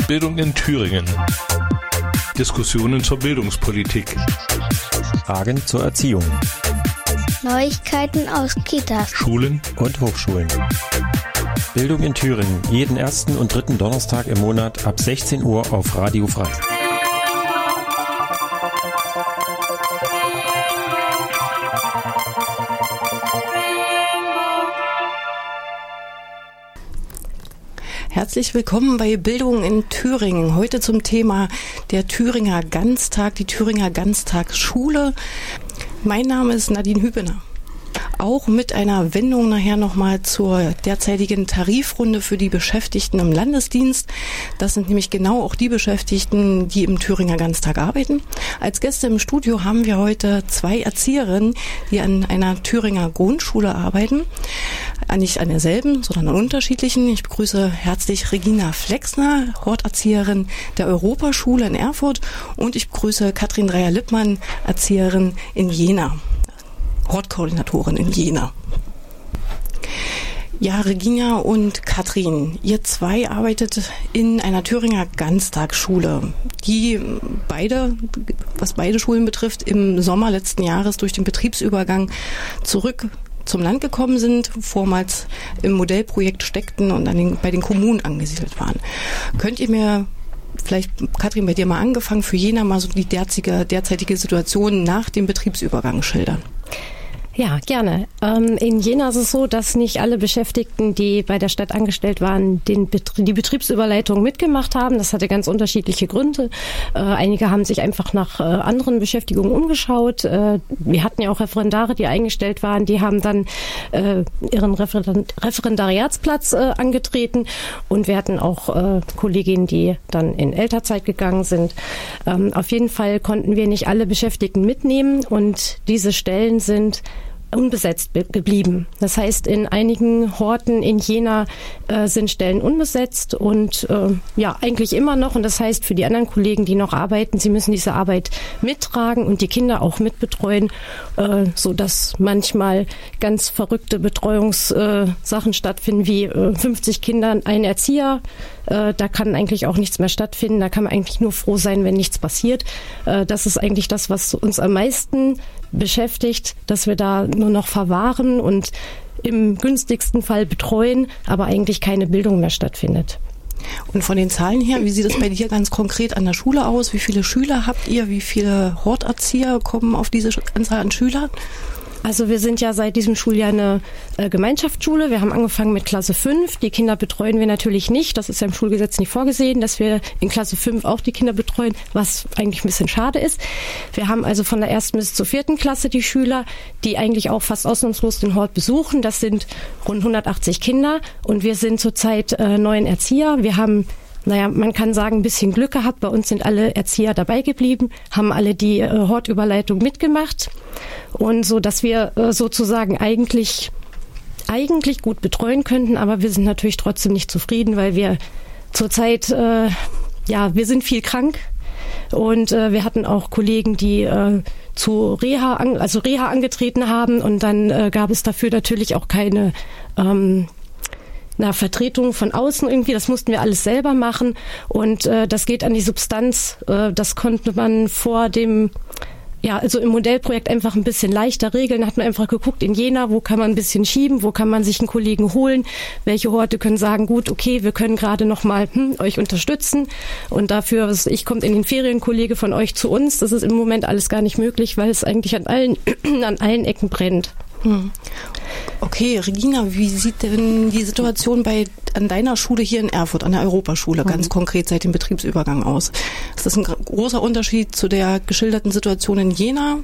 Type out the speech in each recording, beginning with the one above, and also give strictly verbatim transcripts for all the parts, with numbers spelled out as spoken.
Bildung in Thüringen. Diskussionen zur Bildungspolitik. Fragen zur Erziehung. Neuigkeiten aus Kitas, Schulen und Hochschulen. Bildung in Thüringen, jeden ersten und dritten Donnerstag im Monat ab sechzehn Uhr auf Radio Frei. Herzlich willkommen bei Bildung in Thüringen. Heute zum Thema der Thüringer Ganztag, die Thüringer Ganztagsschule. Mein Name ist Nadine Hübener. Auch mit einer Wendung nachher nochmal zur derzeitigen Tarifrunde für die Beschäftigten im Landesdienst. Das sind nämlich genau auch die Beschäftigten, die im Thüringer Ganztag arbeiten. Als Gäste im Studio haben wir heute zwei Erzieherinnen, die an einer Thüringer Grundschule arbeiten. Nicht an derselben, sondern an unterschiedlichen. Ich begrüße herzlich Regina Flexner, Horterzieherin der Europaschule in Erfurt, und ich begrüße Katrin Dreyer-Lippmann, Erzieherin in Jena. Hortkoordinatorin in Jena. Ja, Regina und Katrin, ihr zwei arbeitet in einer Thüringer Ganztagsschule, die beide, was beide Schulen betrifft, im Sommer letzten Jahres durch den Betriebsübergang zurück zum Land gekommen sind, vormals im Modellprojekt steckten und an den, bei den Kommunen angesiedelt waren. Könnt ihr mir vielleicht, Katrin, bei dir mal angefangen, für Jena mal so die derzeitige, derzeitige Situation nach dem Betriebsübergang schildern? Ja, gerne. Ähm, in Jena ist es so, dass nicht alle Beschäftigten, die bei der Stadt angestellt waren, den Betrie- die Betriebsüberleitung mitgemacht haben. Das hatte ganz unterschiedliche Gründe. Äh, einige haben sich einfach nach äh, anderen Beschäftigungen umgeschaut. Äh, wir hatten ja auch Referendare, die eingestellt waren. Die haben dann äh, ihren Referend- Referendariatsplatz äh, angetreten. Und wir hatten auch äh, Kolleginnen, die dann in Elternzeit gegangen sind. Ähm, auf jeden Fall konnten wir nicht alle Beschäftigten mitnehmen. Und diese Stellen sind unbesetzt be- geblieben. Das heißt, in einigen Horten in Jena äh, sind Stellen unbesetzt und äh, ja, eigentlich immer noch. Und das heißt, für die anderen Kollegen, die noch arbeiten, sie müssen diese Arbeit mittragen und die Kinder auch mitbetreuen, äh, so dass manchmal ganz verrückte Betreuungssachen äh, stattfinden, wie äh, fünfzig Kindern, ein Erzieher. Äh, da kann eigentlich auch nichts mehr stattfinden. Da kann man eigentlich nur froh sein, wenn nichts passiert. Äh, das ist eigentlich das, was uns am meisten beschäftigt, dass wir da nur noch verwahren und im günstigsten Fall betreuen, aber eigentlich keine Bildung mehr stattfindet. Und von den Zahlen her, wie sieht es bei dir ganz konkret an der Schule aus? Wie viele Schüler habt ihr? Wie viele Horterzieher kommen auf diese Anzahl an Schülern? Also wir sind ja seit diesem Schuljahr eine äh, Gemeinschaftsschule. Wir haben angefangen mit Klasse fünf. Die Kinder betreuen wir natürlich nicht. Das ist ja im Schulgesetz nicht vorgesehen, dass wir in Klasse fünf auch die Kinder betreuen, was eigentlich ein bisschen schade ist. Wir haben also von der ersten bis zur vierten Klasse die Schüler, die eigentlich auch fast ausnahmslos den Hort besuchen. Das sind rund hundertachtzig Kinder und wir sind zurzeit äh, neun Erzieher. Wir haben Naja, man kann sagen, ein bisschen Glück gehabt. Bei uns sind alle Erzieher dabei geblieben, haben alle die äh, Hortüberleitung mitgemacht. Und so, dass wir äh, sozusagen eigentlich, eigentlich gut betreuen könnten. Aber wir sind natürlich trotzdem nicht zufrieden, weil wir zurzeit, äh, ja, wir sind viel krank. Und äh, wir hatten auch Kollegen, die äh, zu Reha, an, also Reha angetreten haben. Und dann äh, gab es dafür natürlich auch keine ähm, Na, Vertretung von außen irgendwie, das mussten wir alles selber machen und äh, das geht an die Substanz, äh, das konnte man vor dem, ja, also im Modellprojekt einfach ein bisschen leichter regeln, hat man einfach geguckt in Jena, wo kann man ein bisschen schieben, wo kann man sich einen Kollegen holen, welche Horte können sagen, gut, okay, wir können gerade nochmal hm, euch unterstützen und dafür, was ich, kommt in den Ferien ein Kollege von euch zu uns, das ist im Moment alles gar nicht möglich, weil es eigentlich an allen, an allen Ecken brennt. Hm. Okay, Regina, wie sieht denn die Situation bei an deiner Schule hier in Erfurt, an der Europaschule, mhm. ganz konkret seit dem Betriebsübergang aus? Ist das ein großer Unterschied zu der geschilderten Situation in Jena?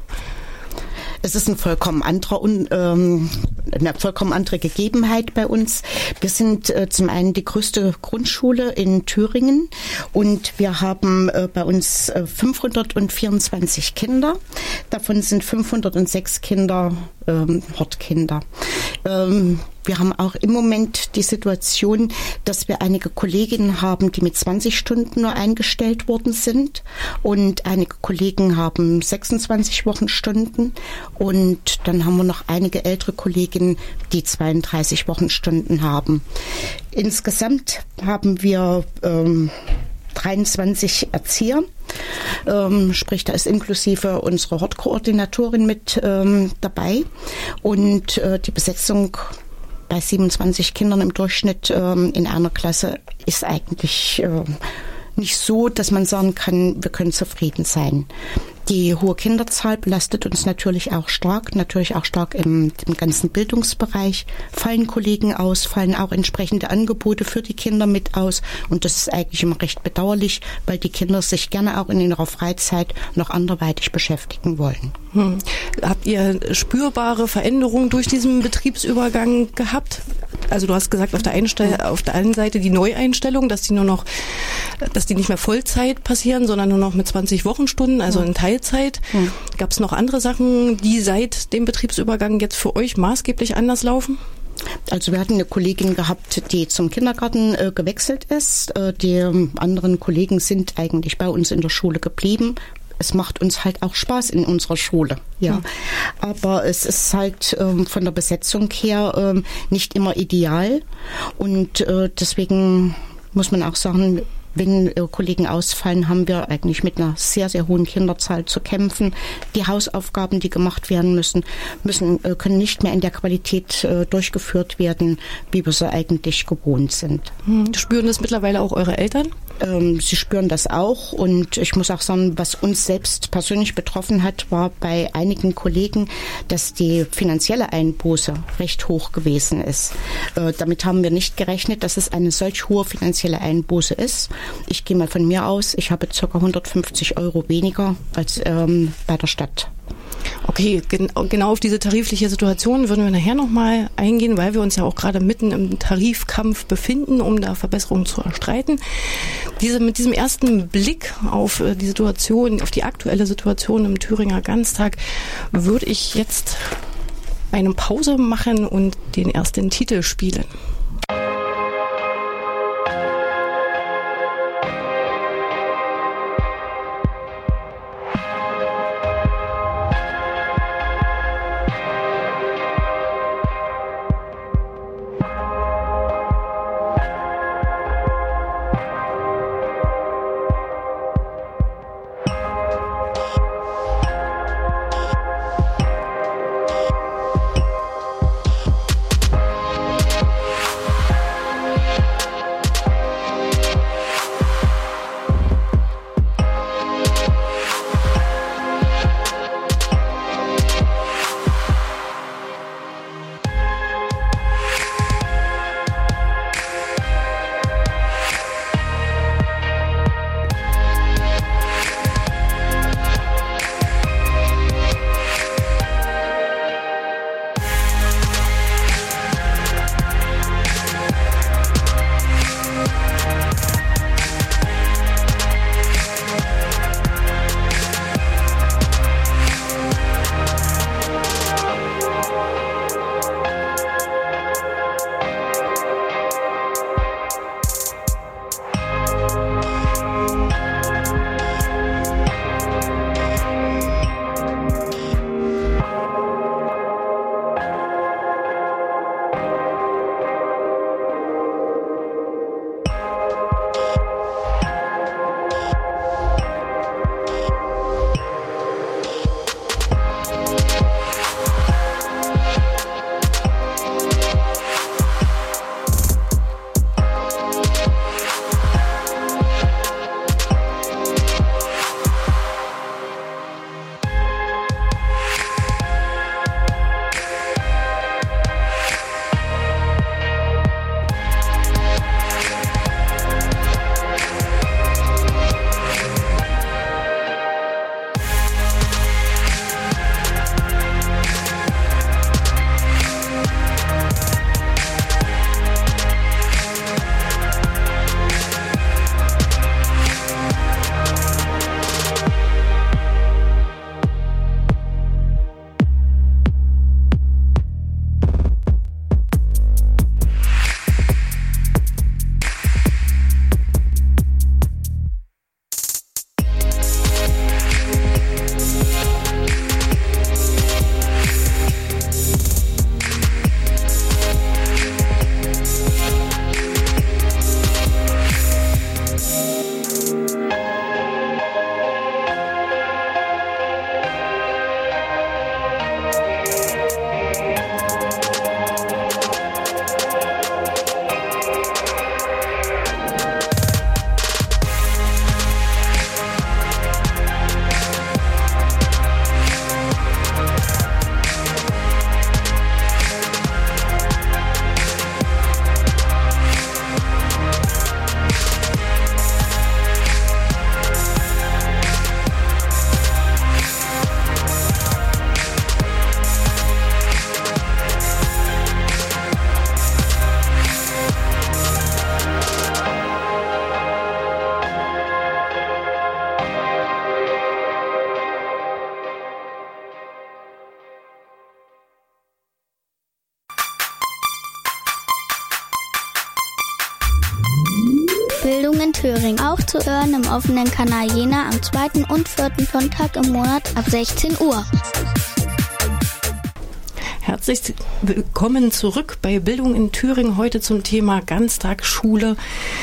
Es ist ein vollkommen anderer, ähm, eine vollkommen andere Gegebenheit bei uns. Wir sind äh, zum einen die größte Grundschule in Thüringen und wir haben äh, bei uns äh, fünfhundertvierundzwanzig Kinder. Davon sind fünfhundertsechs Kinder ähm, Hortkinder. Ähm, Wir haben auch im Moment die Situation, dass wir einige Kolleginnen haben, die mit zwanzig Stunden nur eingestellt worden sind und einige Kollegen haben sechsundzwanzig Wochenstunden und dann haben wir noch einige ältere Kolleginnen, die zweiunddreißig Wochenstunden haben. Insgesamt haben wir ähm, dreiundzwanzig Erzieher. Ähm, sprich, da ist inklusive unsere Hortkoordinatorin mit ähm, dabei. Und äh, die Besetzung bei siebenundzwanzig Kindern im Durchschnitt ähm, in einer Klasse ist eigentlich äh, nicht so, dass man sagen kann, wir können zufrieden sein. Die hohe Kinderzahl belastet uns natürlich auch stark, natürlich auch stark im, im ganzen Bildungsbereich. Fallen Kollegen aus, fallen auch entsprechende Angebote für die Kinder mit aus. Und das ist eigentlich immer recht bedauerlich, weil die Kinder sich gerne auch in ihrer Freizeit noch anderweitig beschäftigen wollen. Hm. Habt ihr spürbare Veränderungen durch diesen Betriebsübergang gehabt? Also du hast gesagt, auf der einen, Stelle, auf der einen Seite die Neueinstellung, dass die nur noch, dass die nicht mehr Vollzeit passieren, sondern nur noch mit zwanzig Wochenstunden, also in Teilzeit. Hm. Gab es noch andere Sachen, die seit dem Betriebsübergang jetzt für euch maßgeblich anders laufen? Also wir hatten eine Kollegin gehabt, die zum Kindergarten äh, gewechselt ist. Äh, die äh, anderen Kollegen sind eigentlich bei uns in der Schule geblieben. Es macht uns halt auch Spaß in unserer Schule, ja. Mhm. Aber es ist halt ähm, von der Besetzung her ähm, nicht immer ideal. Und äh, deswegen muss man auch sagen, wenn äh, Kollegen ausfallen, haben wir eigentlich mit einer sehr, sehr hohen Kinderzahl zu kämpfen. Die Hausaufgaben, die gemacht werden müssen, müssen äh, können nicht mehr in der Qualität äh, durchgeführt werden, wie wir sie eigentlich gewohnt sind. Hm. Spüren das mittlerweile auch eure Eltern? Ähm, sie spüren das auch. Und ich muss auch sagen, was uns selbst persönlich betroffen hat, war bei einigen Kollegen, dass die finanzielle Einbuße recht hoch gewesen ist. Äh, damit haben wir nicht gerechnet, dass es eine solch hohe finanzielle Einbuße ist. Ich gehe mal von mir aus, ich habe ca. hundertfünfzig Euro weniger als ähm, bei der Stadt. Okay, gen- genau auf diese tarifliche Situation würden wir nachher nochmal eingehen, weil wir uns ja auch gerade mitten im Tarifkampf befinden, um da Verbesserungen zu erstreiten. Diese, mit diesem ersten Blick auf äh, die Situation, auf die aktuelle Situation im Thüringer Ganztag, würde ich jetzt eine Pause machen und den ersten Titel spielen. Bildung in Thüringen. Auch zu hören im offenen Kanal Jena am zweiten und vierten Sonntag im Monat ab sechzehn Uhr. Herzlich willkommen zurück bei Bildung in Thüringen, heute zum Thema Ganztagsschule.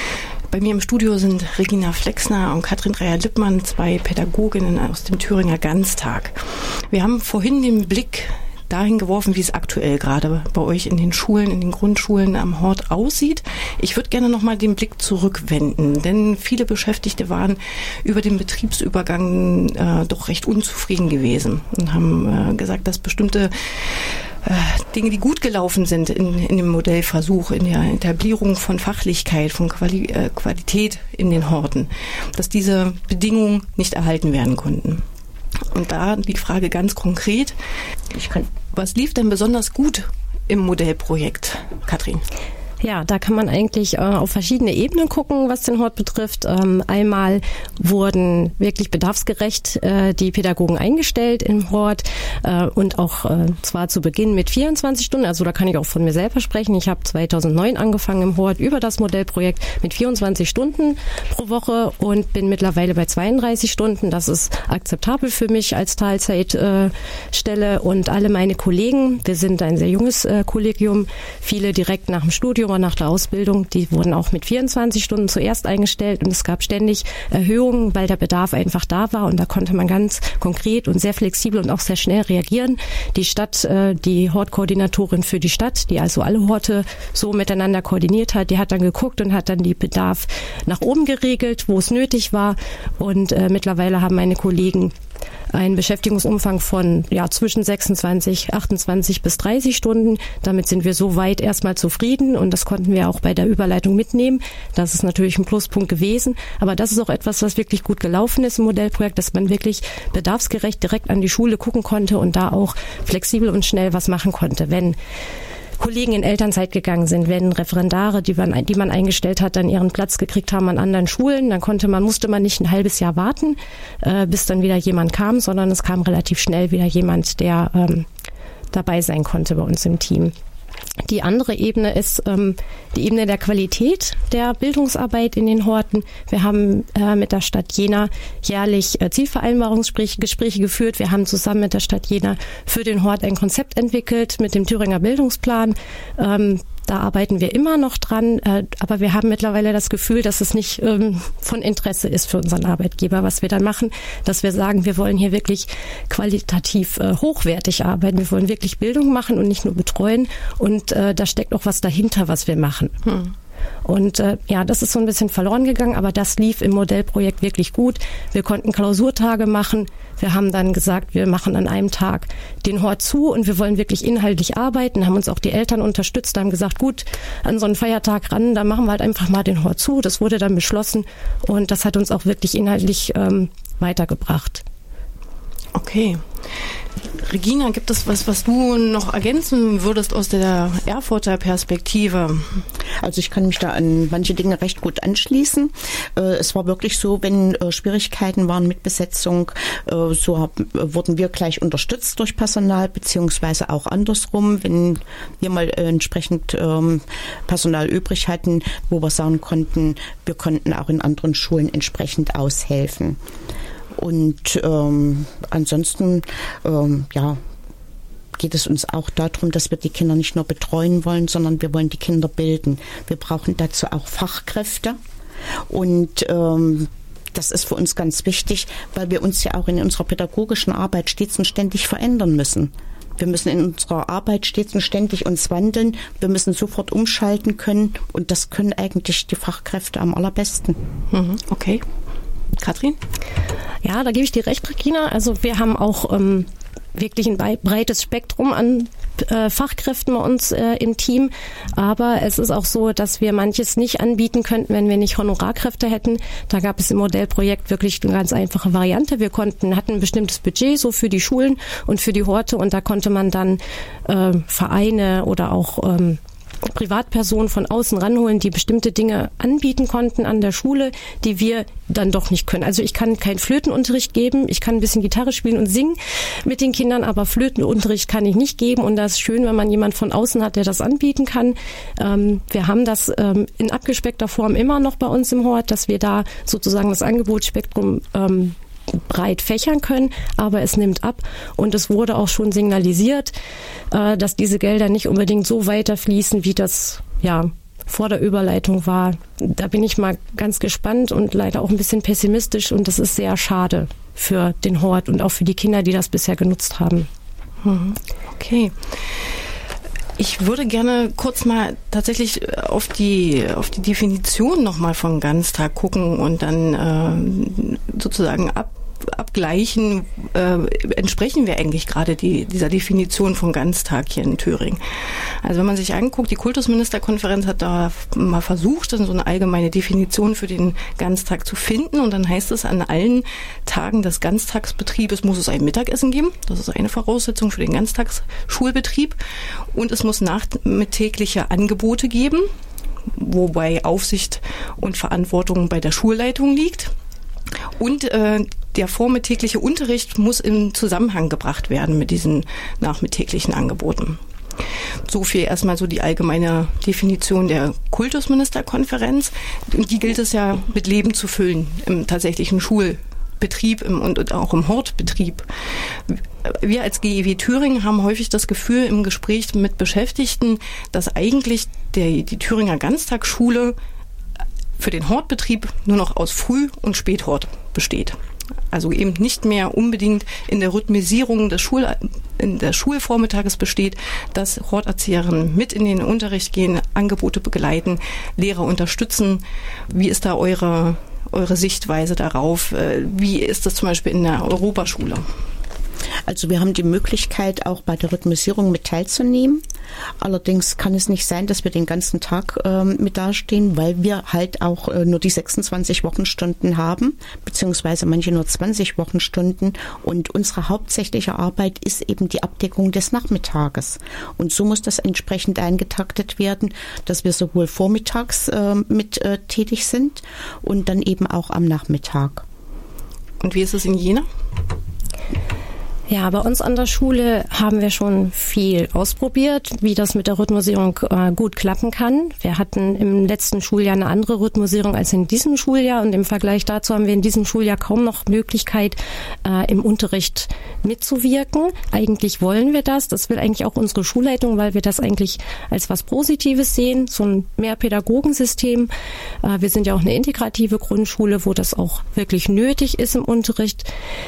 Bei mir im Studio sind Regina Flexner und Katrin Dreyer-Lippmann, zwei Pädagoginnen aus dem Thüringer Ganztag. Wir haben vorhin den Blick dahin geworfen, wie es aktuell gerade bei euch in den Schulen, in den Grundschulen am Hort aussieht. Ich würde gerne nochmal den Blick zurückwenden, denn viele Beschäftigte waren über den Betriebsübergang äh, doch recht unzufrieden gewesen und haben äh, gesagt, dass bestimmte äh, Dinge, die gut gelaufen sind in, in dem Modellversuch, in der Etablierung von Fachlichkeit, von Quali- äh, Qualität in den Horten, dass diese Bedingungen nicht erhalten werden konnten. Und da die Frage ganz konkret, ich kann, was lief denn besonders gut im Modellprojekt, Katrin? Ja, da kann man eigentlich äh, auf verschiedene Ebenen gucken, was den Hort betrifft. Ähm, einmal wurden wirklich bedarfsgerecht äh, die Pädagogen eingestellt im Hort äh, und auch äh, zwar zu Beginn mit vierundzwanzig Stunden, also da kann ich auch von mir selber sprechen. Ich habe zweitausendneun angefangen im Hort über das Modellprojekt mit vierundzwanzig Stunden pro Woche und bin mittlerweile bei zweiunddreißig Stunden. Das ist akzeptabel für mich als Teilzeitstelle äh, und alle meine Kollegen, wir sind ein sehr junges äh, Kollegium, viele direkt nach dem Studium nach der Ausbildung, die wurden auch mit vierundzwanzig Stunden zuerst eingestellt und es gab ständig Erhöhungen, weil der Bedarf einfach da war und da konnte man ganz konkret und sehr flexibel und auch sehr schnell reagieren. Die Stadt, die Hortkoordinatorin für die Stadt, die also alle Horte so miteinander koordiniert hat, die hat dann geguckt und hat dann die Bedarf nach oben geregelt, wo es nötig war und äh, mittlerweile haben meine Kollegen einen Beschäftigungsumfang von ja zwischen sechsundzwanzig, achtundzwanzig bis dreißig Stunden. Damit sind wir soweit erstmal zufrieden und das konnten wir auch bei der Überleitung mitnehmen. Das ist natürlich ein Pluspunkt gewesen, aber das ist auch etwas, was wirklich gut gelaufen ist im Modellprojekt, dass man wirklich bedarfsgerecht direkt an die Schule gucken konnte und da auch flexibel und schnell was machen konnte. Wenn Kollegen in Elternzeit gegangen sind, wenn Referendare, die man, die man eingestellt hat, dann ihren Platz gekriegt haben an anderen Schulen, dann konnte man, musste man nicht ein halbes Jahr warten, äh, bis dann wieder jemand kam, sondern es kam relativ schnell wieder jemand, der ähm, dabei sein konnte bei uns im Team. Die andere Ebene ist ähm, die Ebene der Qualität der Bildungsarbeit in den Horten. Wir haben äh, mit der Stadt Jena jährlich äh, Zielvereinbarungsgespräche geführt. Wir haben zusammen mit der Stadt Jena für den Hort ein Konzept entwickelt mit dem Thüringer Bildungsplan. Ähm, Da arbeiten wir immer noch dran, äh, aber wir haben mittlerweile das Gefühl, dass es nicht ähm, von Interesse ist für unseren Arbeitgeber, was wir dann machen, dass wir sagen, wir wollen hier wirklich qualitativ äh, hochwertig arbeiten. Wir wollen wirklich Bildung machen und nicht nur betreuen und äh, da steckt auch was dahinter, was wir machen. Hm. Und äh, ja, das ist so ein bisschen verloren gegangen, aber das lief im Modellprojekt wirklich gut. Wir konnten Klausurtage machen. Wir haben dann gesagt, wir machen an einem Tag den Hort zu und wir wollen wirklich inhaltlich arbeiten, haben uns auch die Eltern unterstützt, haben gesagt, gut, an so einen Feiertag ran, da machen wir halt einfach mal den Hort zu. Das wurde dann beschlossen und das hat uns auch wirklich inhaltlich ähm, weitergebracht. Okay. Regina, gibt es was, was du noch ergänzen würdest aus der Erfurter Perspektive? Also ich kann mich da an manche Dinge recht gut anschließen. Es war wirklich so, wenn Schwierigkeiten waren mit Besetzung, so wurden wir gleich unterstützt durch Personal, beziehungsweise auch andersrum, wenn wir mal entsprechend Personal übrig hatten, wo wir sagen konnten, wir konnten auch in anderen Schulen entsprechend aushelfen. Und ähm, ansonsten ähm, ja, geht es uns auch darum, dass wir die Kinder nicht nur betreuen wollen, sondern wir wollen die Kinder bilden. Wir brauchen dazu auch Fachkräfte und ähm, das ist für uns ganz wichtig, weil wir uns ja auch in unserer pädagogischen Arbeit stets und ständig verändern müssen. Wir müssen in unserer Arbeit stets und ständig uns wandeln. Wir müssen sofort umschalten können und das können eigentlich die Fachkräfte am allerbesten. Mhm, okay. Katrin? Ja, da gebe ich dir recht, Regina. Also wir haben auch ähm, wirklich ein breites Spektrum an äh, Fachkräften bei uns äh, im Team. Aber es ist auch so, dass wir manches nicht anbieten könnten, wenn wir nicht Honorarkräfte hätten. Da gab es im Modellprojekt wirklich eine ganz einfache Variante. Wir konnten, hatten ein bestimmtes Budget so für die Schulen und für die Horte und da konnte man dann äh, Vereine oder auch ähm, Privatpersonen von außen ranholen, die bestimmte Dinge anbieten konnten an der Schule, die wir dann doch nicht können. Also ich kann keinen Flötenunterricht geben, ich kann ein bisschen Gitarre spielen und singen mit den Kindern, aber Flötenunterricht kann ich nicht geben und das ist schön, wenn man jemand von außen hat, der das anbieten kann. Ähm, wir haben das ähm, in abgespeckter Form immer noch bei uns im Hort, dass wir da sozusagen das Angebotsspektrum ähm, breit fächern können, aber es nimmt ab und es wurde auch schon signalisiert, äh, dass diese Gelder nicht unbedingt so weiterfließen, wie das ja vor der Überleitung war. Da bin ich mal ganz gespannt und leider auch ein bisschen pessimistisch und das ist sehr schade für den Hort und auch für die Kinder, die das bisher genutzt haben. Okay. Ich würde gerne kurz mal tatsächlich auf die auf die Definition nochmal von Ganztag gucken und dann äh, sozusagen ab abgleichen, äh, entsprechen wir eigentlich gerade die, dieser Definition von Ganztag hier in Thüringen. Also wenn man sich anguckt, die Kultusministerkonferenz hat da mal versucht, so eine allgemeine Definition für den Ganztag zu finden und dann heißt es, an allen Tagen des Ganztagsbetriebes muss es ein Mittagessen geben. Das ist eine Voraussetzung für den Ganztagsschulbetrieb und es muss nachmittägliche Angebote geben, wobei Aufsicht und Verantwortung bei der Schulleitung liegt. Und äh, der vormittägliche Unterricht muss in Zusammenhang gebracht werden mit diesen nachmittäglichen Angeboten. So viel erstmal so die allgemeine Definition der Kultusministerkonferenz. Die gilt es ja mit Leben zu füllen im tatsächlichen Schulbetrieb im, und auch im Hortbetrieb. Wir als G E W Thüringen haben häufig das Gefühl im Gespräch mit Beschäftigten, dass eigentlich der, die Thüringer Ganztagsschule für den Hortbetrieb nur noch aus Früh- und Späthort besteht. Also eben nicht mehr unbedingt in der Rhythmisierung des Schul in der Schulvormittages besteht, dass Horterzieherinnen mit in den Unterricht gehen, Angebote begleiten, Lehrer unterstützen. Wie ist da eure, eure Sichtweise darauf? Wie ist das zum Beispiel in der Europaschule? Also wir haben die Möglichkeit, auch bei der Rhythmisierung mit teilzunehmen. Allerdings kann es nicht sein, dass wir den ganzen Tag äh, mit dastehen, weil wir halt auch äh, nur die sechsundzwanzig Wochenstunden haben, beziehungsweise manche nur zwanzig Wochenstunden. Und unsere hauptsächliche Arbeit ist eben die Abdeckung des Nachmittages. Und so muss das entsprechend eingetaktet werden, dass wir sowohl vormittags äh, mit äh, tätig sind und dann eben auch am Nachmittag. Und wie ist es in Jena? Ja, bei uns an der Schule haben wir schon viel ausprobiert, wie das mit der Rhythmisierung äh, gut klappen kann. Wir hatten im letzten Schuljahr eine andere Rhythmisierung als in diesem Schuljahr und im Vergleich dazu haben wir in diesem Schuljahr kaum noch Möglichkeit, äh, im Unterricht mitzuwirken. Eigentlich wollen wir das. Das will eigentlich auch unsere Schulleitung, weil wir das eigentlich als was Positives sehen, so ein Mehrpädagogensystem. Äh, wir sind ja auch eine integrative Grundschule, wo das auch wirklich nötig ist im Unterricht.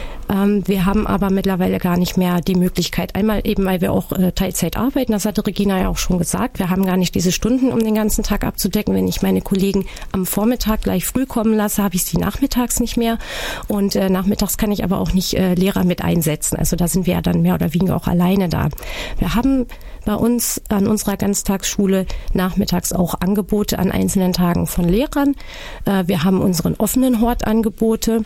Wir haben aber mittlerweile gar nicht mehr die Möglichkeit, einmal eben, weil wir auch äh, Teilzeit arbeiten, das hatte Regina ja auch schon gesagt, wir haben gar nicht diese Stunden, um den ganzen Tag abzudecken. Wenn ich meine Kollegen am Vormittag gleich früh kommen lasse, habe ich sie nachmittags nicht mehr und äh, nachmittags kann ich aber auch nicht äh, Lehrer mit einsetzen. Also da sind wir ja dann mehr oder weniger auch alleine da. Wir haben bei uns an unserer Ganztagsschule nachmittags auch Angebote an einzelnen Tagen von Lehrern. Äh, wir haben unseren offenen Hortangebote.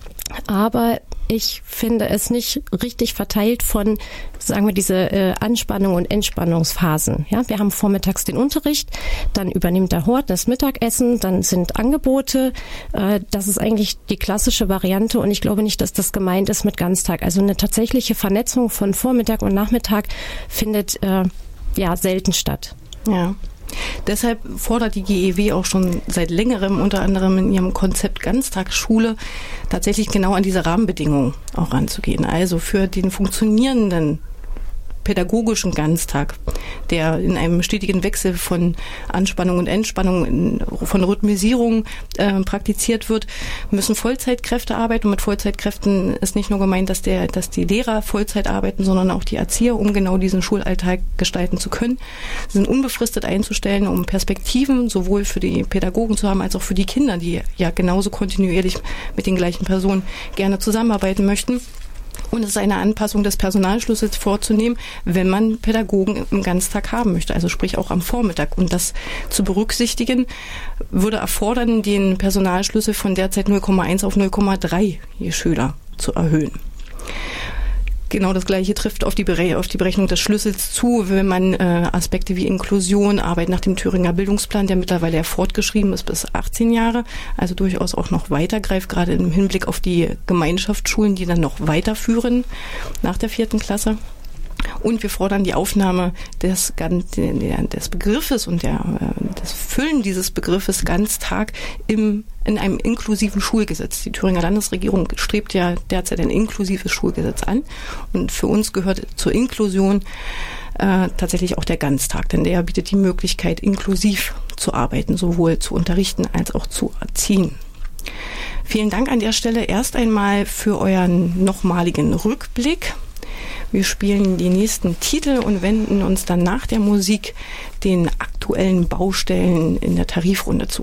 Aber ich finde es nicht richtig verteilt von, sagen wir, diese äh, Anspannung und Entspannungsphasen. Ja, wir haben vormittags den Unterricht, dann übernimmt der Hort das Mittagessen, dann sind Angebote. Äh, das ist eigentlich die klassische Variante und ich glaube nicht, dass das gemeint ist mit Ganztag. Also eine tatsächliche Vernetzung von Vormittag und Nachmittag findet äh, ja selten statt. Ja. Deshalb fordert die G E W auch schon seit längerem, unter anderem in ihrem Konzept Ganztagsschule, tatsächlich genau an diese Rahmenbedingungen auch ranzugehen. Also für den funktionierenden pädagogischen Ganztag, der in einem stetigen Wechsel von Anspannung und Entspannung, in, von Rhythmisierung äh, praktiziert wird, müssen Vollzeitkräfte arbeiten. Und mit Vollzeitkräften ist nicht nur gemeint, dass der, dass die Lehrer Vollzeit arbeiten, sondern auch die Erzieher, um genau diesen Schulalltag gestalten zu können. Sie sind unbefristet einzustellen, um Perspektiven sowohl für die Pädagogen zu haben, als auch für die Kinder, die ja genauso kontinuierlich mit den gleichen Personen gerne zusammenarbeiten möchten. Und es ist eine Anpassung des Personalschlüssels vorzunehmen, wenn man Pädagogen im Ganztag haben möchte, also sprich auch am Vormittag. Und das zu berücksichtigen, würde erfordern, den Personalschlüssel von derzeit null Komma eins auf null Komma drei je Schüler zu erhöhen. Genau das Gleiche trifft auf die, Bere- auf die Berechnung des Schlüssels zu, wenn man äh, Aspekte wie Inklusion, Arbeit nach dem Thüringer Bildungsplan, der mittlerweile ja fortgeschrieben ist bis achtzehn Jahre, also durchaus auch noch weitergreift, gerade im Hinblick auf die Gemeinschaftsschulen, die dann noch weiterführen nach der vierten Klasse. Und wir fordern die Aufnahme des, des Begriffes und der, das Füllen dieses Begriffes Ganztag im, in einem inklusiven Schulgesetz. Die Thüringer Landesregierung strebt ja derzeit ein inklusives Schulgesetz an. Und für uns gehört zur Inklusion äh, tatsächlich auch der Ganztag, denn der bietet die Möglichkeit, inklusiv zu arbeiten, sowohl zu unterrichten als auch zu erziehen. Vielen Dank an der Stelle erst einmal für euren nochmaligen Rückblick. Wir spielen die nächsten Titel und wenden uns dann nach der Musik den aktuellen Baustellen in der Tarifrunde zu.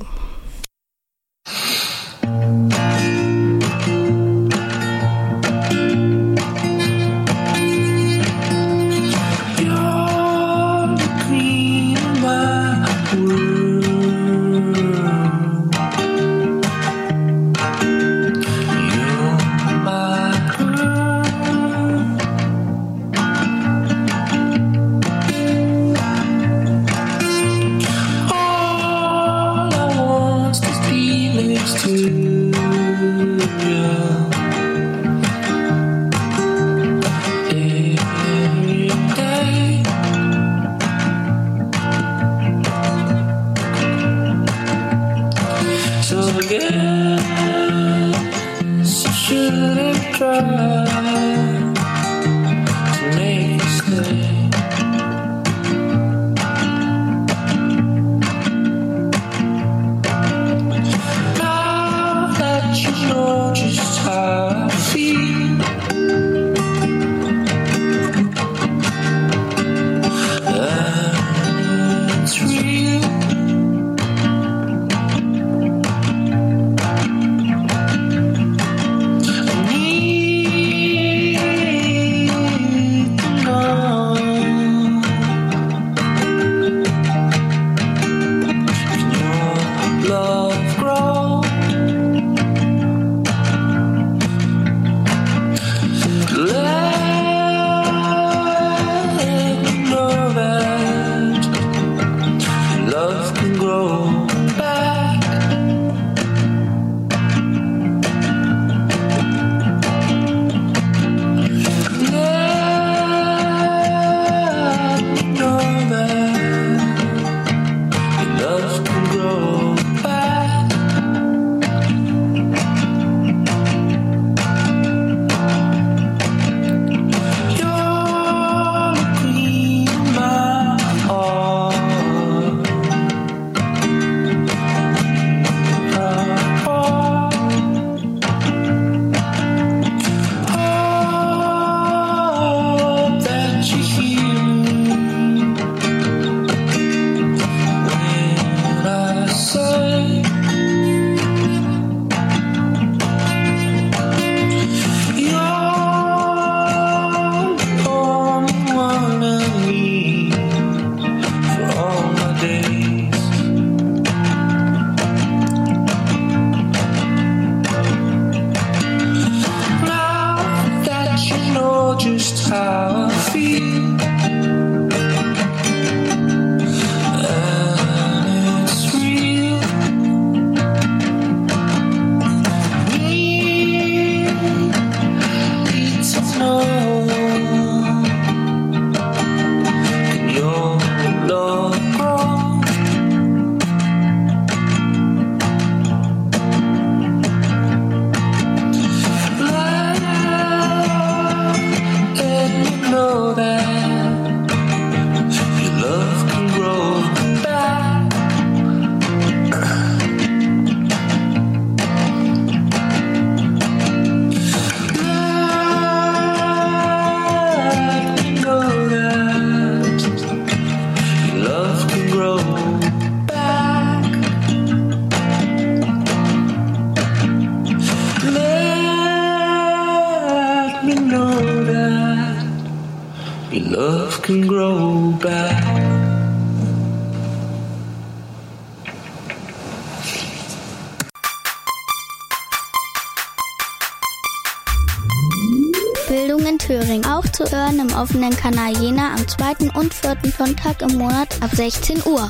zu hören im offenen Kanal Jena am zweiten und vierten Sonntag im Monat ab sechzehn Uhr.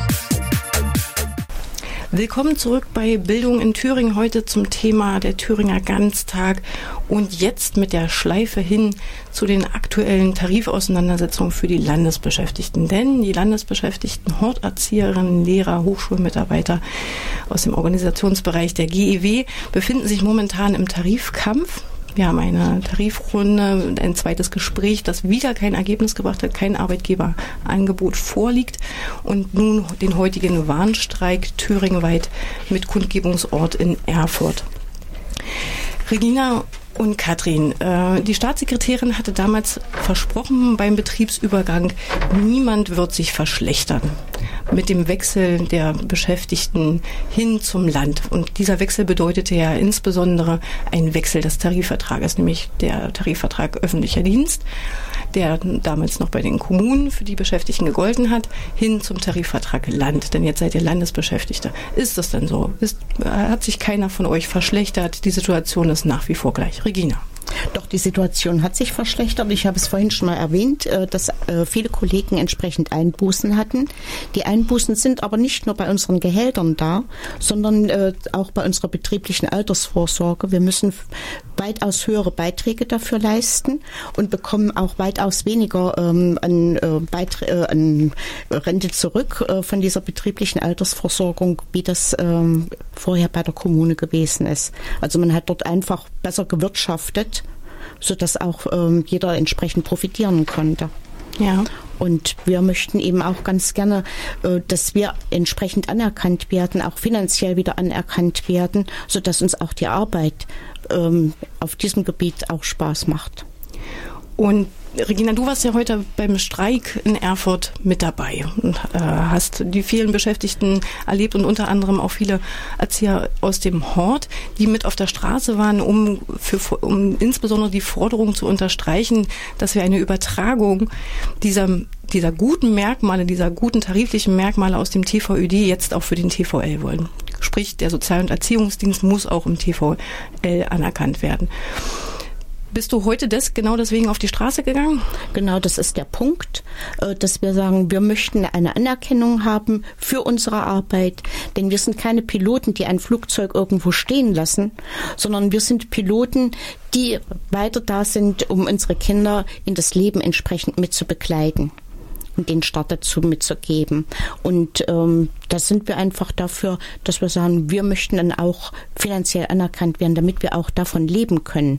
Willkommen zurück bei Bildung in Thüringen, heute zum Thema der Thüringer Ganztag und jetzt mit der Schleife hin zu den aktuellen Tarifauseinandersetzungen für die Landesbeschäftigten. Denn die Landesbeschäftigten, Horterzieherinnen, Lehrer, Hochschulmitarbeiter aus dem Organisationsbereich der G E W befinden sich momentan im Tarifkampf. Wir haben eine Tarifrunde und ein zweites Gespräch, das wieder kein Ergebnis gebracht hat, kein Arbeitgeberangebot vorliegt und nun den heutigen Warnstreik thüringenweit mit Kundgebungsort in Erfurt. Regina und Katrin, äh, die Staatssekretärin hatte damals versprochen beim Betriebsübergang, niemand wird sich verschlechtern mit dem Wechsel der Beschäftigten hin zum Land. Und dieser Wechsel bedeutete ja insbesondere einen Wechsel des Tarifvertrages, nämlich der Tarifvertrag öffentlicher Dienst, der damals noch bei den Kommunen für die Beschäftigten gegolten hat, hin zum Tarifvertrag Land. Denn jetzt seid ihr Landesbeschäftigte. Ist das denn so? Ist, hat sich keiner von euch verschlechtert? Die Situation ist nach wie vor gleich. Regina. Doch, die Situation hat sich verschlechtert. Ich habe es vorhin schon mal erwähnt, dass viele Kollegen entsprechend Einbußen hatten. Die Einbußen sind aber nicht nur bei unseren Gehältern da, sondern auch bei unserer betrieblichen Altersvorsorge. Wir müssen weitaus höhere Beiträge dafür leisten und bekommen auch weitaus weniger ähm, an, äh, Beiträ- äh, an Rente zurück äh, von dieser betrieblichen Altersversorgung, wie das ähm, vorher bei der Kommune gewesen ist. Also man hat dort einfach besser gewirtschaftet, sodass auch ähm, jeder entsprechend profitieren konnte. Ja. Und wir möchten eben auch ganz gerne, äh, dass wir entsprechend anerkannt werden, auch finanziell wieder anerkannt werden, sodass uns auch die Arbeit ähm, auf diesem Gebiet auch Spaß macht. Und Regina, du warst ja heute beim Streik in Erfurt mit dabei und äh, hast die vielen Beschäftigten erlebt und unter anderem auch viele Erzieher aus dem Hort, die mit auf der Straße waren, um, für, um insbesondere die Forderung zu unterstreichen, dass wir eine Übertragung dieser, dieser guten Merkmale, dieser guten tariflichen Merkmale aus dem T V Ö D jetzt auch für den T V L wollen. Sprich, der Sozial- und Erziehungsdienst muss auch im T V L anerkannt werden. Bist du heute des, genau deswegen auf die Straße gegangen? Genau, das ist der Punkt, dass wir sagen, wir möchten eine Anerkennung haben für unsere Arbeit, denn wir sind keine Piloten, die ein Flugzeug irgendwo stehen lassen, sondern wir sind Piloten, die weiter da sind, um unsere Kinder in das Leben entsprechend mit zu begleiten und den Start dazu mitzugeben. Und ähm, da sind wir einfach dafür, dass wir sagen, wir möchten dann auch finanziell anerkannt werden, damit wir auch davon leben können.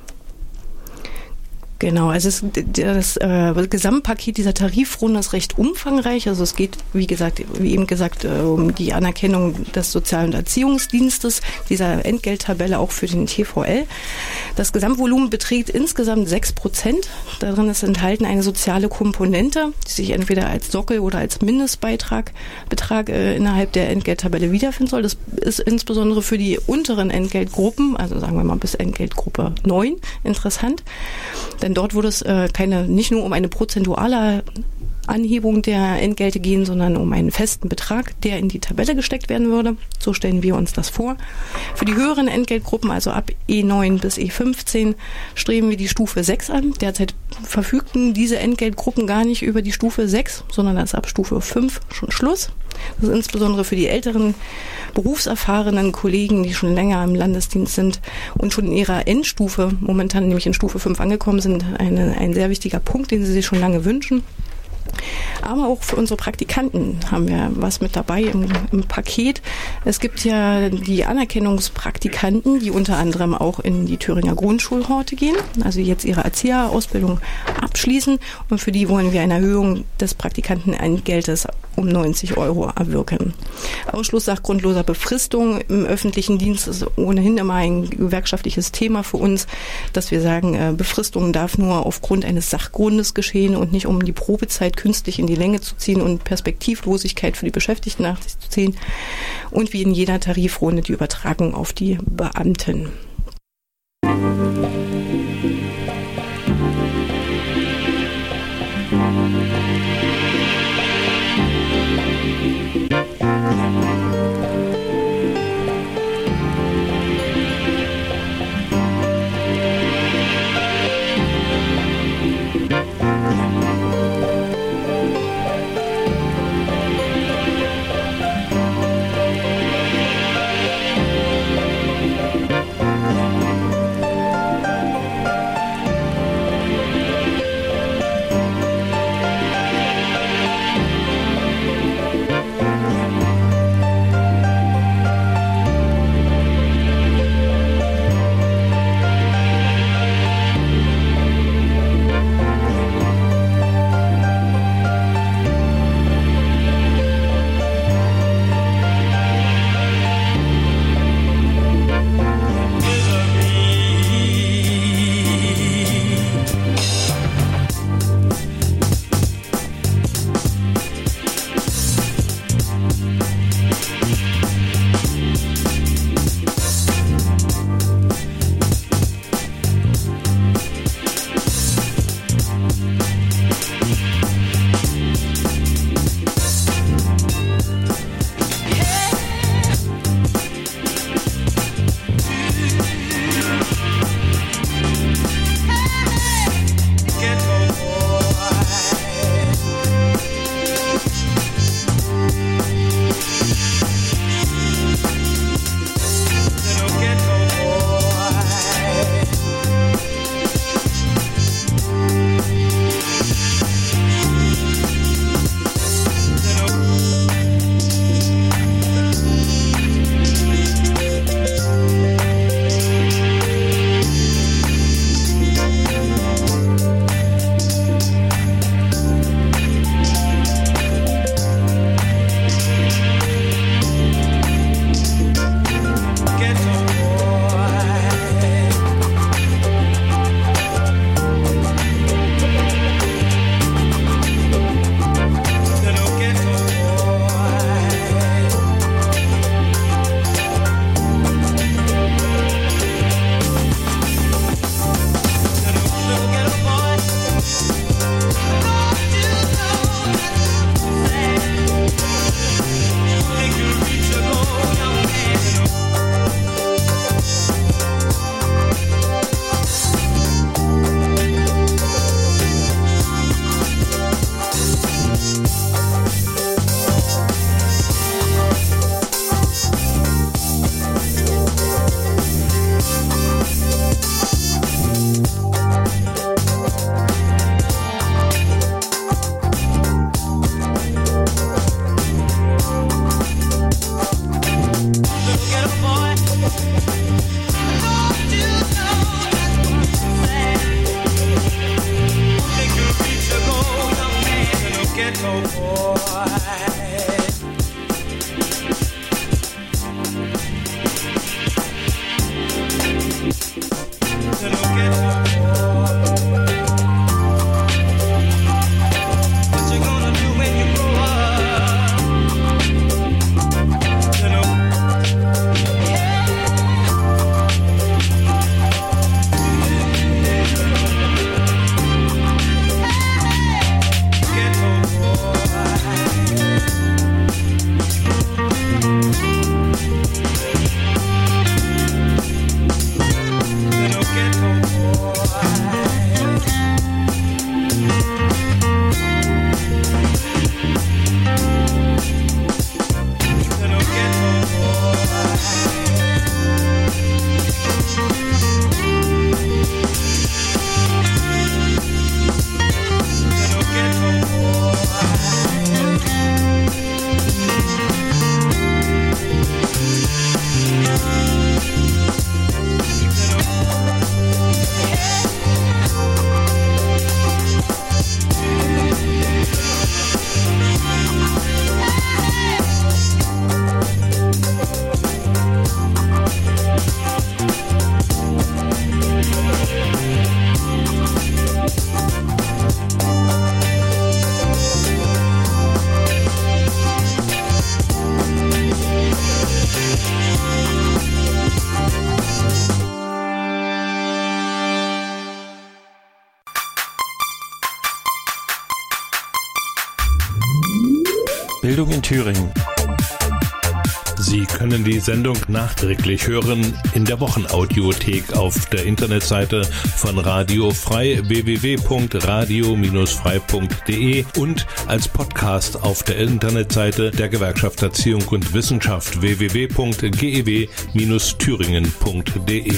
Genau, also es, das äh, Gesamtpaket dieser Tarifrunde ist recht umfangreich. Also es geht, wie gesagt, wie eben gesagt, äh, um die Anerkennung des Sozial- und Erziehungsdienstes, dieser Entgelttabelle auch für den T V L. Das Gesamtvolumen beträgt insgesamt sechs Prozent. Darin ist enthalten eine soziale Komponente, die sich entweder als Sockel oder als Mindestbeitrag Betrag, äh, innerhalb der Entgelttabelle wiederfinden soll. Das ist insbesondere für die unteren Entgeltgruppen, also sagen wir mal bis Entgeltgruppe neun, interessant. Denn dort würde es äh, keine, nicht nur um eine prozentuale Anhebung der Entgelte gehen, sondern um einen festen Betrag, der in die Tabelle gesteckt werden würde. So stellen wir uns das vor. Für die höheren Entgeltgruppen, also ab E neun bis E fünfzehn, streben wir die Stufe sechs an. Derzeit verfügten diese Entgeltgruppen gar nicht über die Stufe sechs, sondern da ist ab Stufe fünf schon Schluss. Das ist insbesondere für die älteren, berufserfahrenen Kollegen, die schon länger im Landesdienst sind und schon in ihrer Endstufe, momentan nämlich in Stufe fünf angekommen sind, eine, ein sehr wichtiger Punkt, den sie sich schon lange wünschen. Aber auch für unsere Praktikanten haben wir was mit dabei im, im Paket. Es gibt ja die Anerkennungspraktikanten, die unter anderem auch in die Thüringer Grundschulhorte gehen, also jetzt ihre Erzieherausbildung abschließen. Und für die wollen wir eine Erhöhung des Praktikantenentgeltes um neunzig Euro erwirken. Ausschluss nach grundloser Befristung im öffentlichen Dienst ist ohnehin immer ein gewerkschaftliches Thema für uns, dass wir sagen, Befristung darf nur aufgrund eines Sachgrundes geschehen und nicht um die Probezeit künstlich in die Länge zu ziehen und Perspektivlosigkeit für die Beschäftigten nach sich zu ziehen. Und wie in jeder Tarifrunde die Übertragung auf die Beamten. Bildung in Thüringen. Sie können die Sendung nachträglich hören in der Wochenaudiothek auf der Internetseite von Radio Frei w w w punkt radio frei punkt de und als Podcast auf der Internetseite der Gewerkschaft Erziehung und Wissenschaft w w w punkt g e w thüringen punkt de.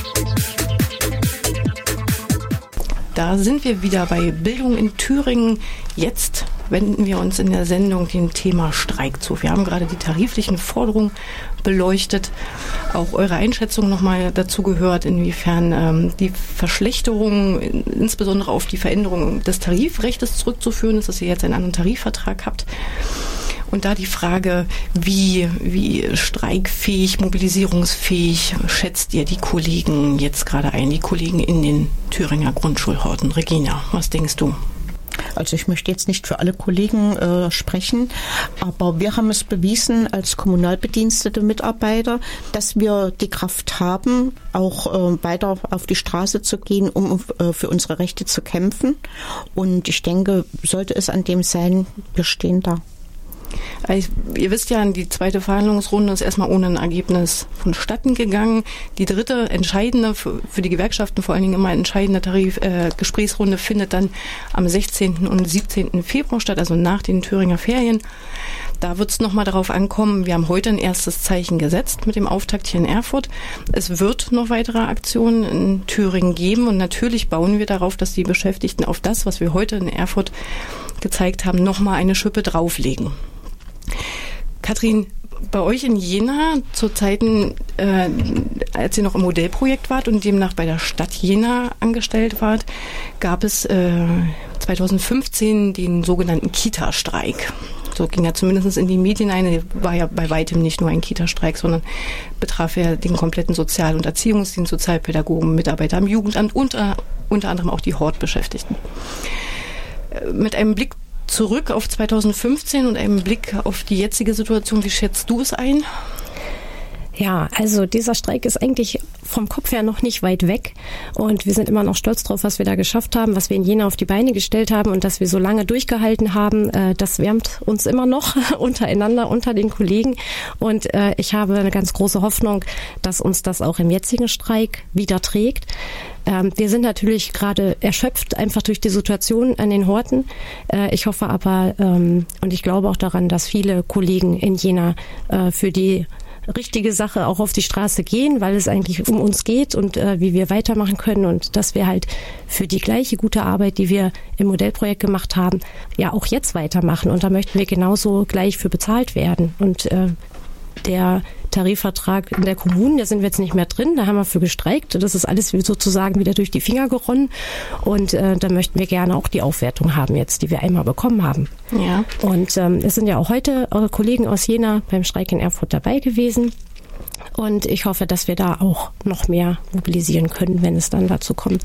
Da sind wir wieder bei Bildung in Thüringen. Jetzt wenden wir uns in der Sendung dem Thema Streik zu. Wir haben gerade die tariflichen Forderungen beleuchtet, auch eure Einschätzung nochmal dazu gehört, inwiefern ähm, die Verschlechterung insbesondere auf die Veränderung des Tarifrechtes zurückzuführen ist, dass ihr jetzt einen anderen Tarifvertrag habt. Und da die Frage, wie, wie streikfähig, mobilisierungsfähig schätzt ihr die Kollegen jetzt gerade ein, die Kollegen in den Thüringer Grundschulhorten? Regina, was denkst du? Also ich möchte jetzt nicht für alle Kollegen äh, sprechen, aber wir haben es bewiesen als kommunalbedienstete Mitarbeiter, dass wir die Kraft haben, auch äh, weiter auf die Straße zu gehen, um äh, für unsere Rechte zu kämpfen. Und ich denke, sollte es an dem sein, wir stehen da. Also, ihr wisst ja, die zweite Verhandlungsrunde ist erstmal ohne ein Ergebnis vonstatten gegangen. Die dritte entscheidende, für, für die Gewerkschaften vor allen Dingen immer entscheidende Tarif, äh, Gesprächsrunde findet dann am sechzehnten und siebzehnten Februar statt, also nach den Thüringer Ferien. Da wird es nochmal darauf ankommen, wir haben heute ein erstes Zeichen gesetzt mit dem Auftakt hier in Erfurt. Es wird noch weitere Aktionen in Thüringen geben und natürlich bauen wir darauf, dass die Beschäftigten auf das, was wir heute in Erfurt gezeigt haben, nochmal eine Schippe drauflegen. Katrin, bei euch in Jena zu Zeiten, äh, als ihr noch im Modellprojekt wart und demnach bei der Stadt Jena angestellt wart, gab es äh, zweitausendfünfzehn den sogenannten Kita-Streik. So ging er zumindest in die Medien ein. War ja bei weitem nicht nur ein Kita-Streik, sondern betraf ja den kompletten Sozial- und Erziehungsdienst, Sozialpädagogen, Mitarbeiter am Jugendamt und uh, unter anderem auch die Hortbeschäftigten. Mit einem Blick zurück auf zweitausendfünfzehn und einem Blick auf die jetzige Situation, wie schätzt du es ein? Ja, also dieser Streik ist eigentlich vom Kopf her noch nicht weit weg und wir sind immer noch stolz drauf, was wir da geschafft haben, was wir in Jena auf die Beine gestellt haben und dass wir so lange durchgehalten haben. Das wärmt uns immer noch untereinander, unter den Kollegen und ich habe eine ganz große Hoffnung, dass uns das auch im jetzigen Streik wieder trägt. Wir sind natürlich gerade erschöpft, einfach durch die Situation an den Horten. Ich hoffe aber und ich glaube auch daran, dass viele Kollegen in Jena für die richtige Sache auch auf die Straße gehen, weil es eigentlich um uns geht und äh, wie wir weitermachen können und dass wir halt für die gleiche gute Arbeit, die wir im Modellprojekt gemacht haben, ja auch jetzt weitermachen und da möchten wir genauso gleich für bezahlt werden und äh, der Tarifvertrag in der Kommune, da sind wir jetzt nicht mehr drin, da haben wir für gestreikt. Das ist alles sozusagen wieder durch die Finger geronnen. Und äh, da möchten wir gerne auch die Aufwertung haben jetzt, die wir einmal bekommen haben. Ja. Und ähm, es sind ja auch heute eure Kollegen aus Jena beim Streik in Erfurt dabei gewesen. Und ich hoffe, dass wir da auch noch mehr mobilisieren können, wenn es dann dazu kommt.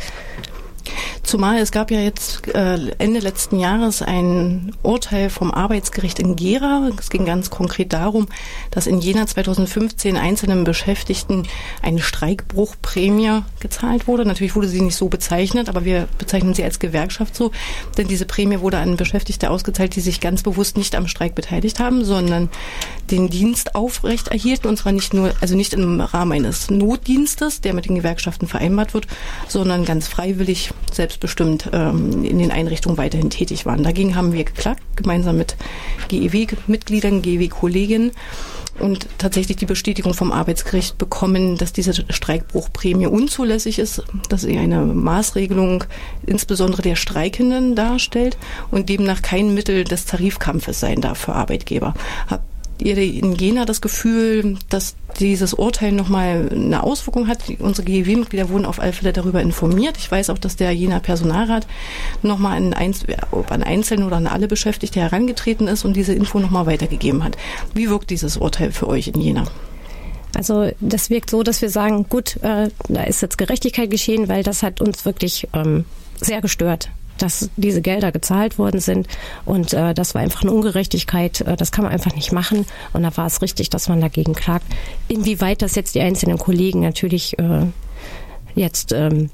Zumal es gab ja jetzt äh, Ende letzten Jahres ein Urteil vom Arbeitsgericht in Gera. Es ging ganz konkret darum, dass in Jena zweitausendfünfzehn einzelnen Beschäftigten eine Streikbruchprämie gezahlt wurde. Natürlich wurde sie nicht so bezeichnet, aber wir bezeichnen sie als Gewerkschaft so, denn diese Prämie wurde an Beschäftigte ausgezahlt, die sich ganz bewusst nicht am Streik beteiligt haben, sondern den Dienst aufrecht erhielten, und zwar nicht nur, also nicht im Rahmen eines Notdienstes, der mit den Gewerkschaften vereinbart wird, sondern ganz freiwillig, selbstbestimmt ähm, in den Einrichtungen weiterhin tätig waren. Dagegen haben wir geklagt, gemeinsam mit G E W-Mitgliedern, G E W-Kolleginnen, und tatsächlich die Bestätigung vom Arbeitsgericht bekommen, dass diese Streikbruchprämie unzulässig ist, dass sie eine Maßregelung insbesondere der Streikenden darstellt und demnach kein Mittel des Tarifkampfes sein darf für Arbeitgeber. Habt ihr in Jena das Gefühl, dass dieses Urteil nochmal eine Auswirkung hat? Unsere G E W-Mitglieder wurden auf alle Fälle darüber informiert. Ich weiß auch, dass der Jena Personalrat nochmal an, Einz- an Einzelne oder an alle Beschäftigte herangetreten ist und diese Info nochmal weitergegeben hat. Wie wirkt dieses Urteil für euch in Jena? Also das wirkt so, dass wir sagen, gut, äh, da ist jetzt Gerechtigkeit geschehen, weil das hat uns wirklich ähm, sehr gestört, dass diese Gelder gezahlt worden sind, und äh, das war einfach eine Ungerechtigkeit, äh, das kann man einfach nicht machen, und da war es richtig, dass man dagegen klagt. Inwieweit das jetzt die einzelnen Kollegen natürlich äh, jetzt ähm,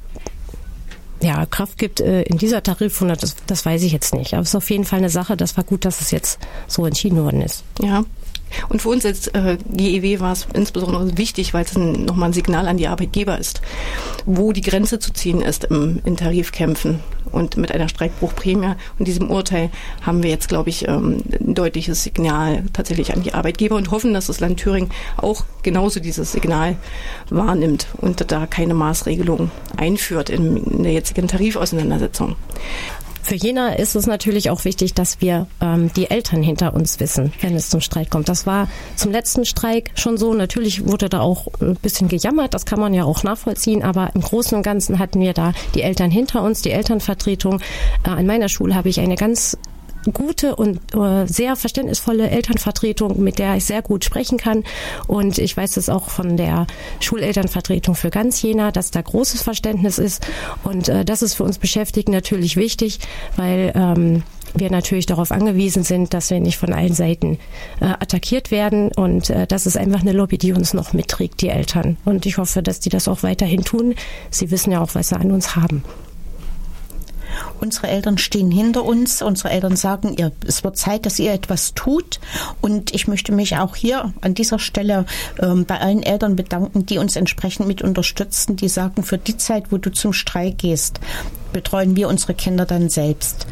ja, Kraft gibt äh, in dieser Tarifrunde, das, das weiß ich jetzt nicht, aber es ist auf jeden Fall eine Sache, das war gut, dass es jetzt so entschieden worden ist. Ja. Und für uns als äh, G E W war es insbesondere wichtig, weil es ein, nochmal ein Signal an die Arbeitgeber ist, wo die Grenze zu ziehen ist im, in Tarifkämpfen und mit einer Streikbruchprämie. Und diesem Urteil haben wir jetzt, glaube ich, ähm, ein deutliches Signal tatsächlich an die Arbeitgeber und hoffen, dass das Land Thüringen auch genauso dieses Signal wahrnimmt und da keine Maßregelung einführt in, in der jetzigen Tarifauseinandersetzung. Für Jena ist es natürlich auch wichtig, dass wir ähm, die Eltern hinter uns wissen, wenn es zum Streik kommt. Das war zum letzten Streik schon so. Natürlich wurde da auch ein bisschen gejammert, das kann man ja auch nachvollziehen, aber im Großen und Ganzen hatten wir da die Eltern hinter uns, die Elternvertretung. Äh, an meiner Schule habe ich eine ganz gute und äh, sehr verständnisvolle Elternvertretung, mit der ich sehr gut sprechen kann. Und ich weiß es auch von der Schulelternvertretung für ganz Jena, dass da großes Verständnis ist. Und äh, das ist für uns Beschäftigten natürlich wichtig, weil ähm, wir natürlich darauf angewiesen sind, dass wir nicht von allen Seiten äh, attackiert werden. Und äh, das ist einfach eine Lobby, die uns noch mitträgt, die Eltern. Und ich hoffe, dass die das auch weiterhin tun. Sie wissen ja auch, was sie an uns haben. Unsere Eltern stehen hinter uns. Unsere Eltern sagen, ihr, es wird Zeit, dass ihr etwas tut. Und ich möchte mich auch hier an dieser Stelle ähm, bei allen Eltern bedanken, die uns entsprechend mit unterstützen, die sagen, für die Zeit, wo du zum Streik gehst, betreuen wir unsere Kinder dann selbst.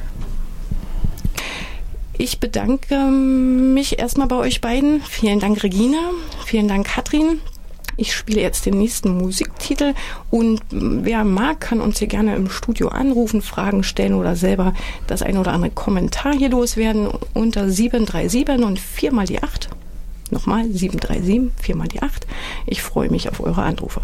Ich bedanke mich erstmal bei euch beiden. Vielen Dank, Regina. Vielen Dank, Katrin. Ich spiele jetzt den nächsten Musiktitel, und wer mag, kann uns hier gerne im Studio anrufen, Fragen stellen oder selber das eine oder andere Kommentar hier loswerden unter sieben drei sieben und vier mal die acht. Nochmal sieben drei sieben, vier mal die acht. Ich freue mich auf eure Anrufe.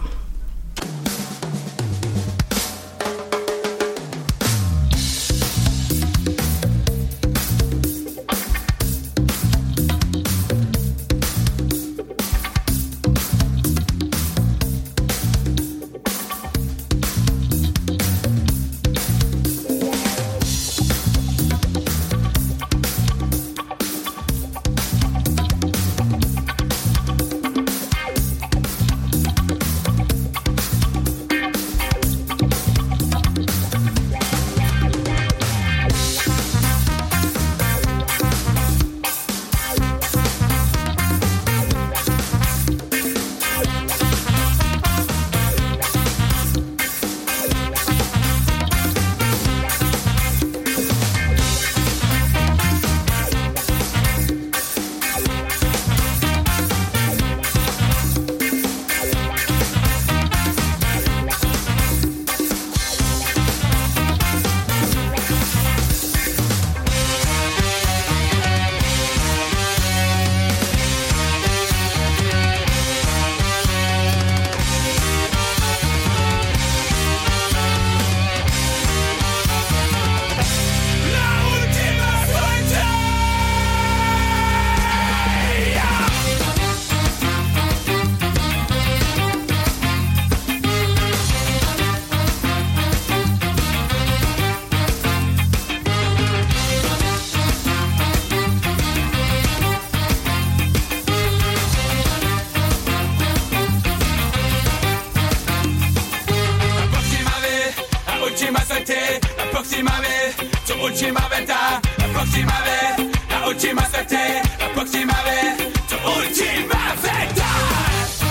próxima vez, su última verdad. La próxima vez, la última certeza. La próxima vez, su última verdad.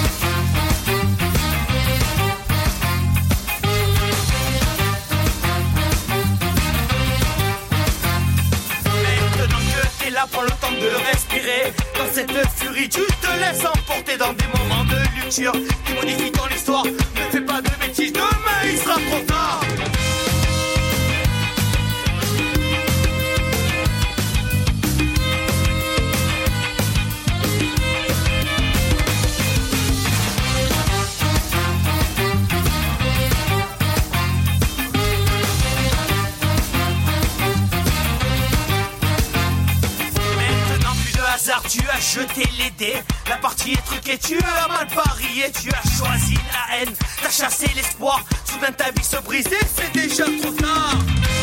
Maintenant que t'es là, prends le temps de respirer. Dans cette furie, tu te laisses emporter dans des moments de luxure qui modifient ton histoire. Ne fais pas de bêtises, demain il sera trop tard. Tu as jeté les dés, la partie est truquée, tu as mal parié, tu as choisi la haine, t'as chassé l'espoir, soudain ta vie se brise et c'est déjà trop tard.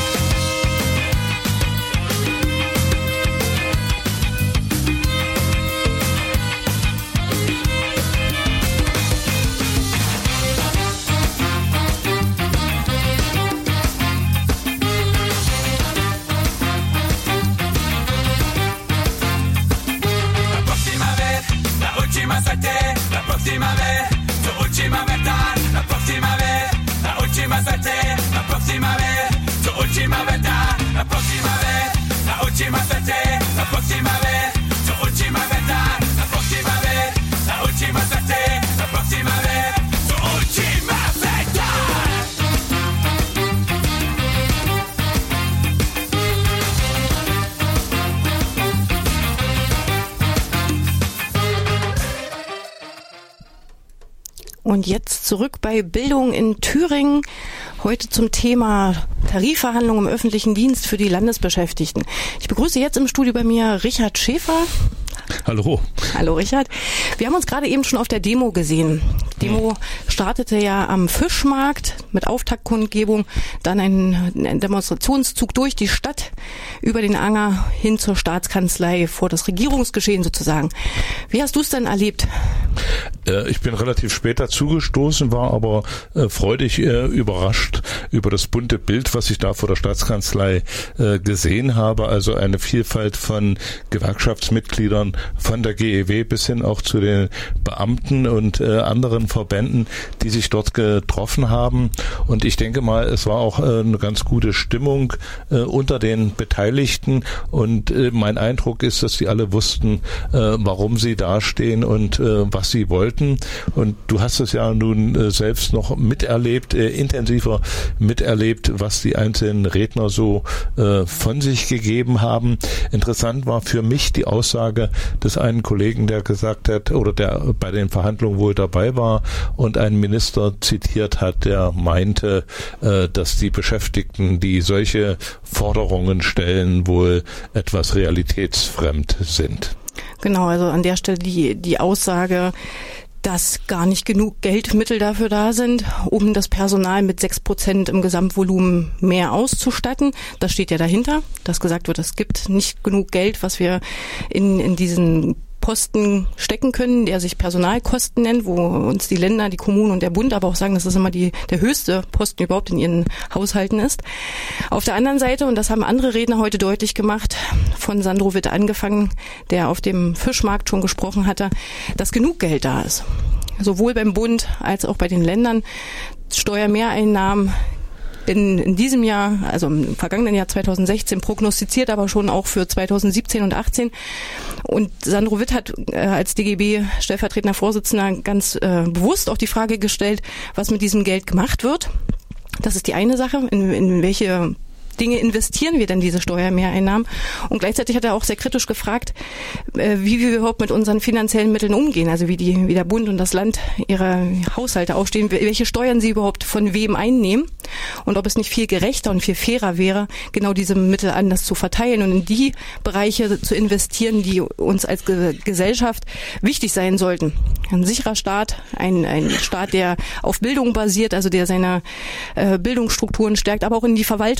La próxima vez, su última verdad. La próxima vez, la última certeza. La próxima vez, su última verdad. La próxima vez, la última certeza. La próxima vez, su última verdad. La próxima vez, la última certeza. La próxima vez, su última verdad. Und jetzt zurück bei Bildung in Thüringen. Heute zum Thema Tarifverhandlungen im öffentlichen Dienst für die Landesbeschäftigten. Ich begrüße jetzt im Studio bei mir Richard Schäfer. Hallo. Hallo Richard. Wir haben uns gerade eben schon auf der Demo gesehen. Die Demo startete ja am Fischmarkt mit Auftaktkundgebung, dann ein, ein Demonstrationszug durch die Stadt, über den Anger hin zur Staatskanzlei, vor das Regierungsgeschehen sozusagen. Wie hast du es denn erlebt? Äh, ich bin relativ spät dazugestoßen, war aber äh, freudig äh, überrascht über das bunte Bild, was ich da vor der Staatskanzlei äh, gesehen habe. Also eine Vielfalt von Gewerkschaftsmitgliedern, von der G E W bis hin auch zu den Beamten und äh, anderen Verbänden, die sich dort getroffen haben. Und ich denke mal, es war auch äh, eine ganz gute Stimmung äh, unter den Beteiligten. Und äh, mein Eindruck ist, dass sie alle wussten, äh, warum sie dastehen und äh, was sie wollten. Und du hast es ja nun äh, selbst noch miterlebt, äh, intensiver miterlebt, was die einzelnen Redner so äh, von sich gegeben haben. Interessant war für mich die Aussage des einen Kollegen, der gesagt hat, oder der bei den Verhandlungen wohl dabei war und einen Minister zitiert hat, der meinte, äh, dass die Beschäftigten, die solche Forderungen stellen, wohl etwas realitätsfremd sind. Genau, also an der Stelle die, die Aussage, dass gar nicht genug Geldmittel dafür da sind, um das Personal mit sechs Prozent im Gesamtvolumen mehr auszustatten. Das steht ja dahinter, dass gesagt wird, es gibt nicht genug Geld, was wir in, in diesen Posten stecken können, der sich Personalkosten nennt, wo uns die Länder, die Kommunen und der Bund aber auch sagen, dass das immer die, der höchste Posten überhaupt in ihren Haushalten ist. Auf der anderen Seite, und das haben andere Redner heute deutlich gemacht, von Sandro Witt angefangen, der auf dem Fischmarkt schon gesprochen hatte, dass genug Geld da ist. Sowohl beim Bund als auch bei den Ländern. Steuermehreinnahmen in, in diesem Jahr, also im vergangenen Jahr zweitausendsechzehn, prognostiziert, aber schon auch für zweitausendsiebzehn und achtzehn. Und Sandro Witt hat äh, als D G B-stellvertretender Vorsitzender ganz äh, bewusst auch die Frage gestellt, was mit diesem Geld gemacht wird. Das ist die eine Sache, in, in welche Dinge investieren wir denn diese Steuermehreinnahmen? Und gleichzeitig hat er auch sehr kritisch gefragt, wie wir überhaupt mit unseren finanziellen Mitteln umgehen, also wie die, wie der Bund und das Land ihre Haushalte aufstehen, welche Steuern sie überhaupt von wem einnehmen und ob es nicht viel gerechter und viel fairer wäre, genau diese Mittel anders zu verteilen und in die Bereiche zu investieren, die uns als Ge- Gesellschaft wichtig sein sollten. Ein sicherer Staat, ein, ein Staat, der auf Bildung basiert, also der seine äh, Bildungsstrukturen stärkt, aber auch in die Verwaltung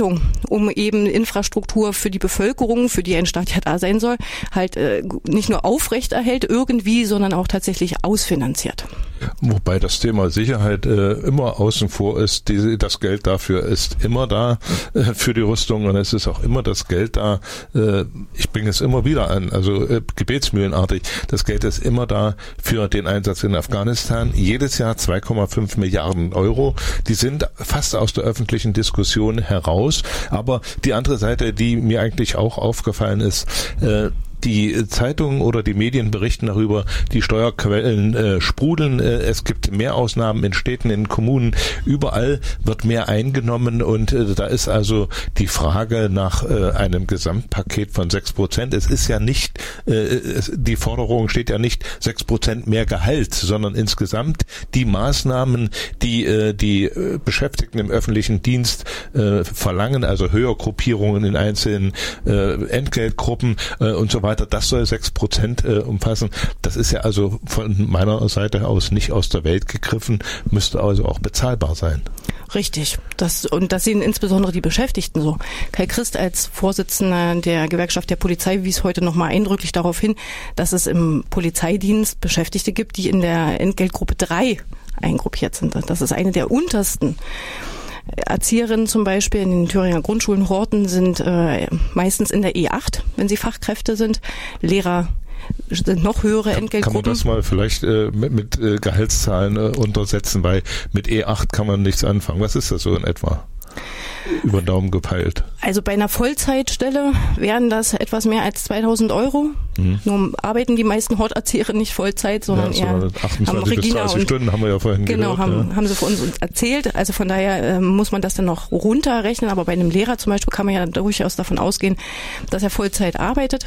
um eben Infrastruktur für die Bevölkerung, für die ein Staat ja da sein soll, halt äh, nicht nur aufrechterhält irgendwie, sondern auch tatsächlich ausfinanziert. Wobei das Thema Sicherheit äh, immer außen vor ist. Die, das Geld dafür ist immer da äh, für die Rüstung und es ist auch immer das Geld da. Äh, ich bringe es immer wieder an, also äh, gebetsmühlenartig. Das Geld ist immer da für den Einsatz in Afghanistan. Jedes Jahr zwei Komma fünf Milliarden Euro. Die sind fast aus der öffentlichen Diskussion heraus. Aber die andere Seite, die mir eigentlich auch aufgefallen ist, äh, die Zeitungen oder die Medien berichten darüber, die Steuerquellen äh, sprudeln, äh, es gibt mehr Ausnahmen in Städten, in Kommunen, überall wird mehr eingenommen und äh, da ist also die Frage nach äh, einem Gesamtpaket von sechs Prozent. Es ist ja nicht, äh, es, die Forderung steht ja nicht sechs Prozent mehr Gehalt, sondern insgesamt die Maßnahmen, die äh, die äh, Beschäftigten im öffentlichen Dienst äh, verlangen, also Höhergruppierungen in einzelnen äh, Entgeltgruppen äh, und so weiter. Das soll sechs Prozent äh, umfassen. Das ist ja also von meiner Seite aus nicht aus der Welt gegriffen, müsste also auch bezahlbar sein. Richtig. Das, und das sehen insbesondere die Beschäftigten so. Kai Christ als Vorsitzender der Gewerkschaft der Polizei wies heute nochmal eindrücklich darauf hin, dass es im Polizeidienst Beschäftigte gibt, die in der Entgeltgruppe drei eingruppiert sind. Das ist eine der untersten. Erzieherinnen zum Beispiel in den Thüringer Grundschulen Horten sind äh, meistens in der E acht, wenn sie Fachkräfte sind. Lehrer sind noch höhere Entgeltgruppen. Kann man das mal vielleicht äh, mit, mit äh, Gehaltszahlen äh, untersetzen, weil mit E acht kann man nichts anfangen. Was ist das so in etwa? Über den Daumen gepeilt. Also bei einer Vollzeitstelle wären das etwas mehr als zweitausend Euro. Mhm. Nur arbeiten die meisten Horterzieherinnen nicht Vollzeit, sondern ja, eher achtundzwanzig bis dreißig Stunden haben wir ja vorhin genau, gehört. Genau, haben, ja. haben sie für uns erzählt. Also von daher äh, muss man das dann noch runterrechnen. Aber bei einem Lehrer zum Beispiel kann man ja durchaus davon ausgehen, dass er Vollzeit arbeitet.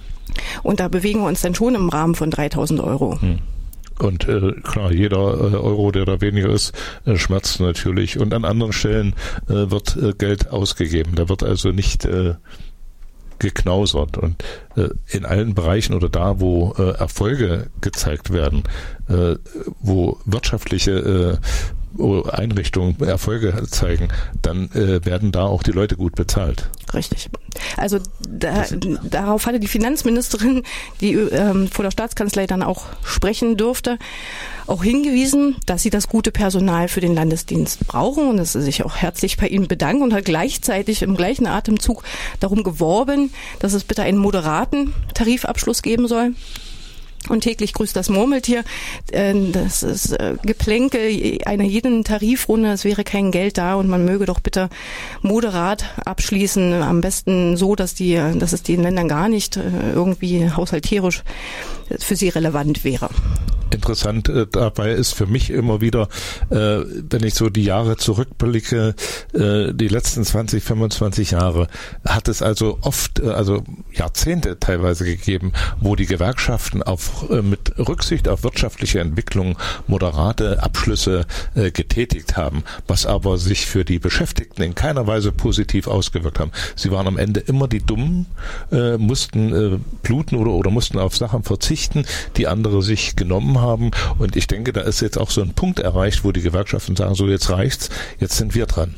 Und da bewegen wir uns dann schon im Rahmen von dreitausend Euro. Mhm. Und äh, klar, jeder äh, Euro, der da weniger ist, äh, schmerzt natürlich. Und an anderen Stellen äh, wird äh, Geld ausgegeben. Da wird also nicht äh, geknausert. Und äh, in allen Bereichen oder da, wo äh, Erfolge gezeigt werden, äh, wo wirtschaftliche äh, Einrichtungen Erfolge zeigen, dann äh, werden da auch die Leute gut bezahlt. Richtig. Also da, darauf hatte die Finanzministerin, die ähm, vor der Staatskanzlei dann auch sprechen durfte, auch hingewiesen, dass sie das gute Personal für den Landesdienst brauchen und dass sie sich auch herzlich bei ihnen bedanken und hat gleichzeitig im gleichen Atemzug darum geworben, dass es bitte einen moderaten Tarifabschluss geben soll. Und täglich grüßt das Murmeltier. Das ist Geplänkel einer jeden Tarifrunde. Es wäre kein Geld da und man möge doch bitte moderat abschließen. Am besten so, dass die, dass es den Ländern gar nicht irgendwie haushalterisch für sie relevant wäre. Interessant äh, dabei ist für mich immer wieder, äh, wenn ich so die Jahre zurückblicke, äh, die letzten zwanzig, fünfundzwanzig Jahre, hat es also oft, äh, also Jahrzehnte teilweise gegeben, wo die Gewerkschaften auf, äh, mit Rücksicht auf wirtschaftliche Entwicklung moderate Abschlüsse äh, getätigt haben, was aber sich für die Beschäftigten in keiner Weise positiv ausgewirkt haben. Sie waren am Ende immer die Dummen, äh, mussten äh, bluten oder, oder mussten auf Sachen verzichten, die andere sich genommen haben. Und ich denke, da ist jetzt auch so ein Punkt erreicht, wo die Gewerkschaften sagen, so jetzt reicht's, jetzt sind wir dran.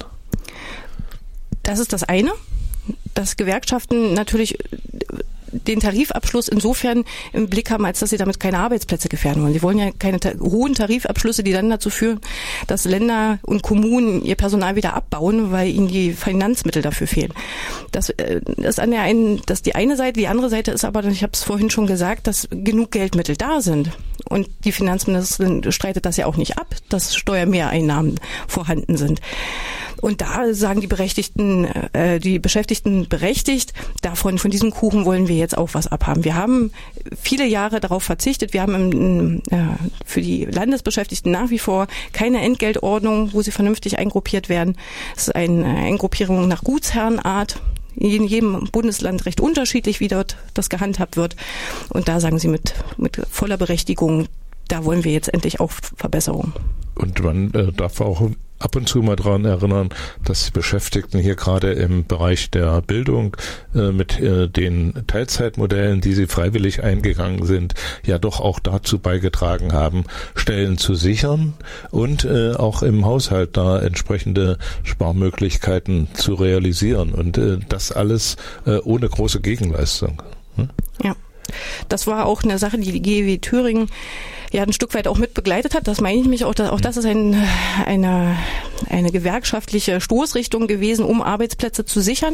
Das ist das eine, dass Gewerkschaften natürlich den Tarifabschluss insofern im Blick haben, als dass sie damit keine Arbeitsplätze gefährden wollen. Sie wollen ja keine ta- hohen Tarifabschlüsse, die dann dazu führen, dass Länder und Kommunen ihr Personal wieder abbauen, weil ihnen die Finanzmittel dafür fehlen. Das äh, ist an der einen, das ist die eine Seite. Die andere Seite ist aber, ich habe es vorhin schon gesagt, dass genug Geldmittel da sind. Und die Finanzministerin streitet das ja auch nicht ab, dass Steuermehreinnahmen vorhanden sind. Und da sagen die Berechtigten, äh, die Beschäftigten berechtigt, davon, von diesem Kuchen wollen wir jetzt auch was abhaben. Wir haben viele Jahre darauf verzichtet. Wir haben im, äh, für die Landesbeschäftigten nach wie vor keine Entgeltordnung, wo sie vernünftig eingruppiert werden. Es ist eine Eingruppierung nach Gutsherrenart. In jedem Bundesland recht unterschiedlich, wie dort das gehandhabt wird. Und da sagen sie mit, mit voller Berechtigung, da wollen wir jetzt endlich auch Verbesserungen. Und man äh, darf auch ab und zu mal daran erinnern, dass die Beschäftigten hier gerade im Bereich der Bildung äh, mit äh, den Teilzeitmodellen, die sie freiwillig eingegangen sind, ja doch auch dazu beigetragen haben, Stellen zu sichern und äh, auch im Haushalt da entsprechende Sparmöglichkeiten zu realisieren. Und äh, das alles äh, ohne große Gegenleistung. Hm? Ja, das war auch eine Sache, die die G E W Thüringen ja ein Stück weit auch mit begleitet hat. Das meine ich mich auch, dass, auch das ist ein, eine, eine gewerkschaftliche Stoßrichtung gewesen, um Arbeitsplätze zu sichern.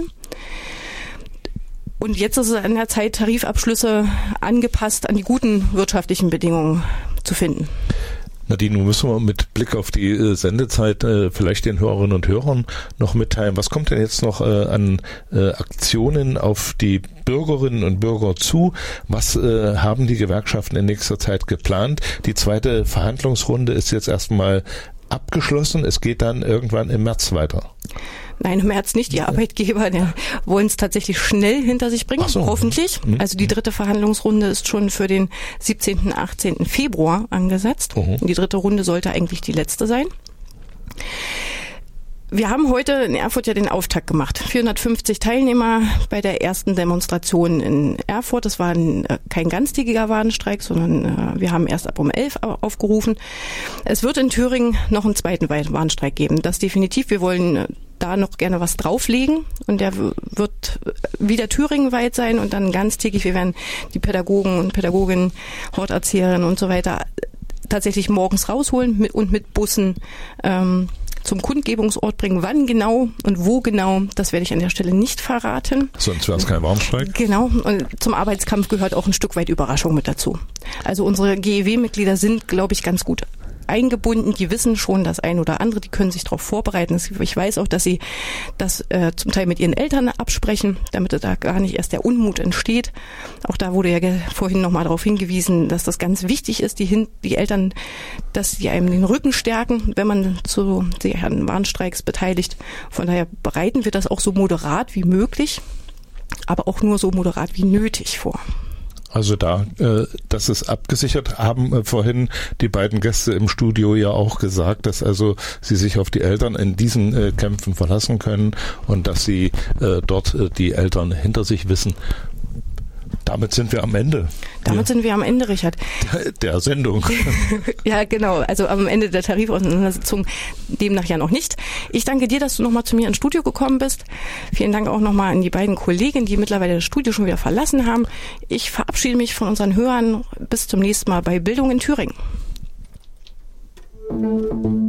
Und jetzt ist es an der Zeit, Tarifabschlüsse angepasst an die guten wirtschaftlichen Bedingungen zu finden. Nadine, nun müssen wir mit Blick auf die äh, Sendezeit äh, vielleicht den Hörerinnen und Hörern noch mitteilen. Was kommt denn jetzt noch äh, an äh, Aktionen auf die Bürgerinnen und Bürger zu? Was äh, haben die Gewerkschaften in nächster Zeit geplant? Die zweite Verhandlungsrunde ist jetzt erstmal abgeschlossen. Es geht dann irgendwann im März weiter. Nein, im März nicht. Die Arbeitgeber wollen es tatsächlich schnell hinter sich bringen, so. Hoffentlich. Mhm. Also die dritte Verhandlungsrunde ist schon für den siebzehnten, achtzehnten Februar angesetzt. Mhm. Die dritte Runde sollte eigentlich die letzte sein. Wir haben heute in Erfurt ja den Auftakt gemacht. vierhundertfünfzig Teilnehmer bei der ersten Demonstration in Erfurt. Das war ein, kein ganztägiger Warnstreik, sondern wir haben erst ab um elf aufgerufen. Es wird in Thüringen noch einen zweiten Warnstreik geben. Das definitiv. Wir wollen da noch gerne was drauflegen und der wird wieder thüringenweit sein und dann ganztägig. Wir werden die Pädagogen und Pädagoginnen, Horterzieherinnen und so weiter tatsächlich morgens rausholen mit, und mit Bussen ähm, zum Kundgebungsort bringen. Wann genau und wo genau, das werde ich an der Stelle nicht verraten. Sonst wäre es kein Warnstreik. Genau. Und zum Arbeitskampf gehört auch ein Stück weit Überraschung mit dazu. Also unsere G E W-Mitglieder sind, glaube ich, ganz gut eingebunden, die wissen schon das ein oder andere, die können sich darauf vorbereiten. Ich weiß auch, dass sie das äh, zum Teil mit ihren Eltern absprechen, damit da gar nicht erst der Unmut entsteht. Auch da wurde ja vorhin nochmal darauf hingewiesen, dass das ganz wichtig ist, die, hin, die Eltern, dass sie einem den Rücken stärken, wenn man zu sich an Warnstreiks beteiligt. Von daher bereiten wir das auch so moderat wie möglich, aber auch nur so moderat wie nötig vor. Also da, äh, das ist abgesichert, haben äh, vorhin die beiden Gäste im Studio ja auch gesagt, dass also sie sich auf die Eltern in diesen äh, Kämpfen verlassen können und dass sie äh, dort äh, die Eltern hinter sich wissen. Damit sind wir am Ende. Damit ja. sind wir am Ende, Richard. Der, der Sendung. Ja, genau. Also am Ende der Tarifauseinandersetzung demnach ja noch nicht. Ich danke dir, dass du nochmal zu mir ins Studio gekommen bist. Vielen Dank auch nochmal an die beiden Kolleginnen, die mittlerweile das Studio schon wieder verlassen haben. Ich verabschiede mich von unseren Hörern. Bis zum nächsten Mal bei Bildung in Thüringen.